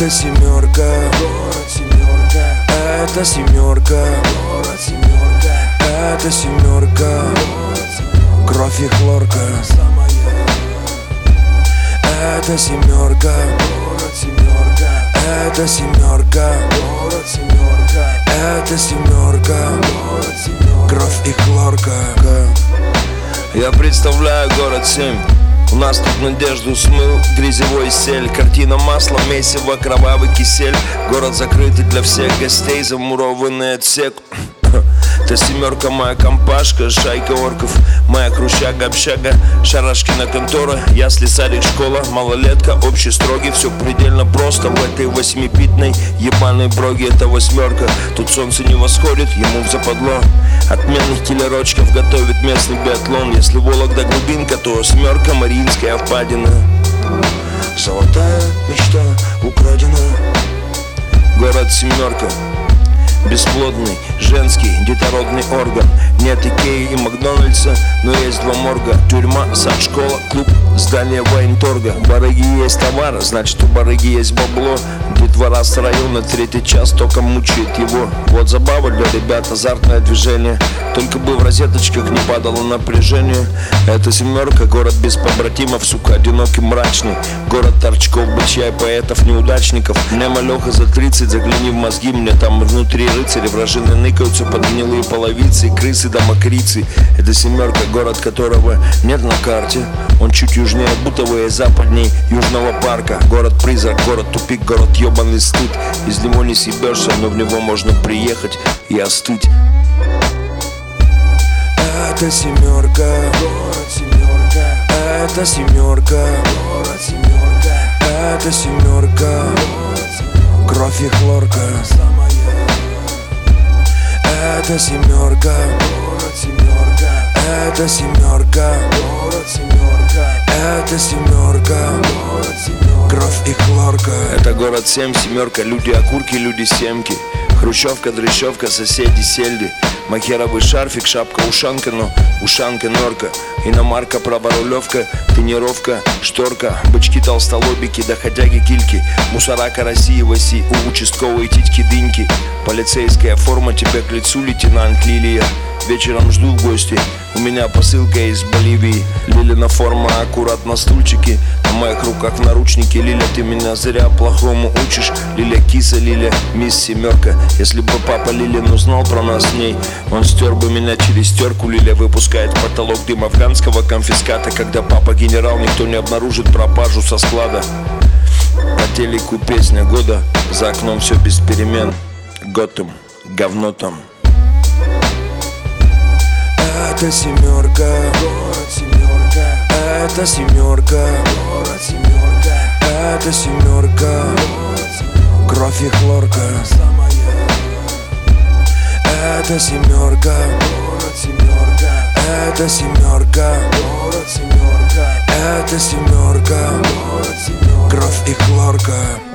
Это семерка, город семерка. Это семерка, город семерка. Это семерка, кровь и хлорка. Это семерка, город семерка. Это семерка, город семерка. Это семерка, город семерка. Кровь и хлорка. Я представляю город 7. У нас тут надежду смыл грязевой сель. Картина маслом, месиво, кровавый кисель. Город закрытый для всех гостей, замурованный отсек. Та семерка моя компашка, шайка орков. Моя хрущага, общага, шарашкина контора. Ясли, садик, школа, малолетка, общий строгий. Все предельно просто в этой восьмибитной ебаной броге. Это восьмерка, тут солнце не восходит, ему в западло. Отменных киллерочков готовит местный биатлон. Если Вологда глубинка, то семерка Мариинская впадина. Золотая мечта украдена. Город семерка, бесплодный, женский, детородный орган. Нет Икеи и Макдональдса, но есть два морга. Тюрьма, сад, школа, клуб, здание военторга. У барыги есть товар, значит у барыги есть бабло. Детвора с района, третий час только мучает его. Вот забава для ребят, азартное движение. Только бы в розеточках не падало напряжение. Это семерка, город без побратимов, сука, одинокий, мрачный. Город торчков, бычья и поэтов, неудачников. Мне малеха за 30, загляни в мозги, мне там внутри рыцари. Вражины ныкаются под гнилые половицы, крысы да мокрицы. Это семерка, город которого нет на карте. Он чуть южнее Бутово и западней Южного парка. Город-призрак, город-тупик, город ебаный стыд. Из него не съебешься, но в него можно приехать и остыть. Это семерка, город семерка. Это семерка, город семерка. Это семерка, кровь и хлорка. Это семерка, город семерка. Это семерка, город семерка. Это семерка, город семерка. Кровь и хлорка. Это город 7, семерка, люди окурки, люди семки. Хрущевка, дрыщевка, соседи, сельди. Махеровый шарфик, шапка, ушанка, но ушанка, норка. Иномарка, праворулевка, тренировка, шторка. Бычки, толстолобики, доходяги, кильки. Мусора, караси, васи, у участковой титьки, дыньки. Полицейская форма, тебе к лицу, лейтенант Лилия. Вечером жду в гости, у меня посылка из Боливии. Лилина форма, аккурат на стульчике. На моих руках наручники. Лиля, ты меня зря плохому учишь. Лиля, киса, Лиля, мисс семерка. Если бы папа Лилин узнал про нас с ней, он стер бы меня через терку. Лиля выпускает в потолок дым афганского конфиската. Когда папа генерал, никто не обнаружит пропажу со склада. По телеку песня года, за окном все без перемен. Готэм, говно там. Это семерка, город семерка. Это семерка, город семерка. Это семерка, кровь и хлорка. Это семерка, город семерка. Это семерка, город семерка. Это семерка, кровь и хлорка.